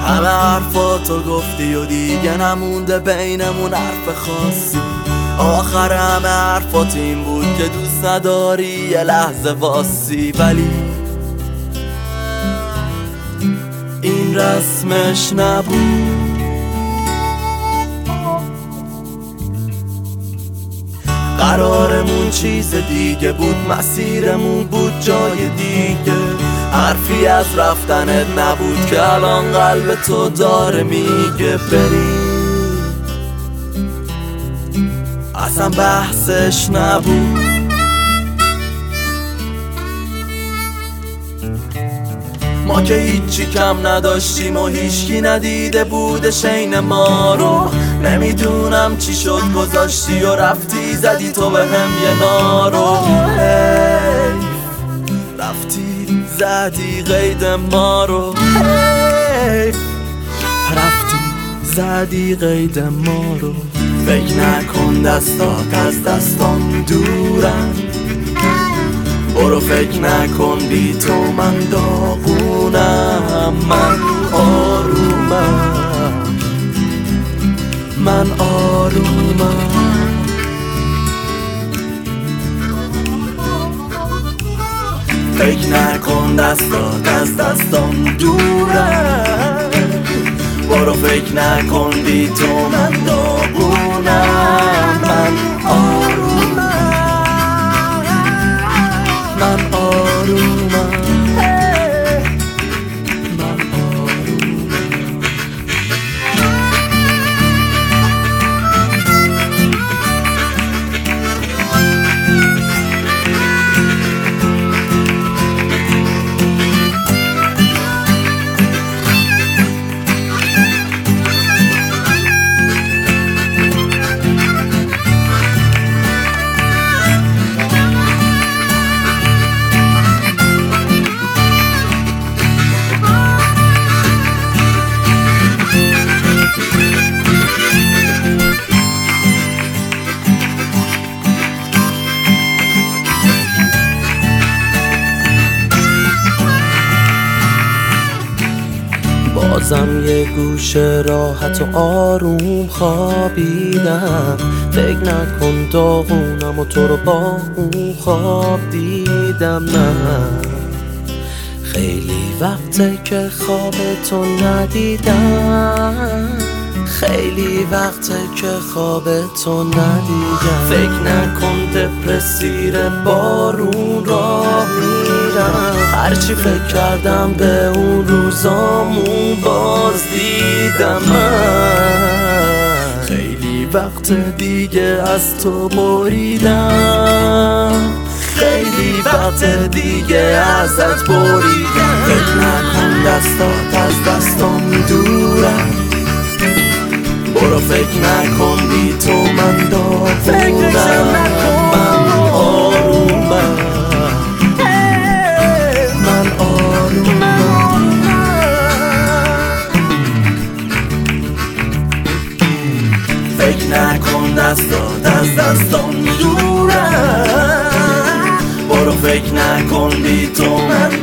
همه حرفاتو گفتی و دیگه نمونده بینمون حرف خاصی. آخر همه حرفات این بود که دوست نداری یه لحظه واسی، ولی این رسمش نبود. قرارمون چیز دیگه بود، مسیرمون بود جای دیگه. حرفی از رفتنت نبود که الان قلب تو داره میگه بری. اصلا بحثش نبود. ما که هیچی کم نداشتیم و هیچکی ندیده بودش عین ما رو. نمیدونم چی شد گذاشتی و رفتی زدی تو به هم یه نارو. رفتی زدی قید ما رو. رفتی زدی قید ما رو. فکر نکن دستات از دستام دورن. برو فکر نکن بی تو من داغونم. من آرومم، من آرومم. فکر نکن دستات از دستام دورن. برو فکر نکن بی تو من داغونم. من آرومم، من آرومم. بازم یه گوشه راحت و آروم خوابیدم. فکر نکن داغونم و تو رو با اون خواب دیدم. من خیلی وقته که خواب تو ندیدم. خیلی وقته که خواب تو ندیدم. فکر نکن دپرسیر بارون راه میرم. هرچی فکر کردم به اون روزامون باز دیدم. من خیلی وقت دیگه از تو بریدم. خیلی وقت دیگه ازت بریدم. فکر نکن دستات از دستام دورن. برو فکر نکن بی تو من داغونم. من آرومم، من آرومم. فکر نکن دستات از دستام دورن. برو فکر نکن بی تو من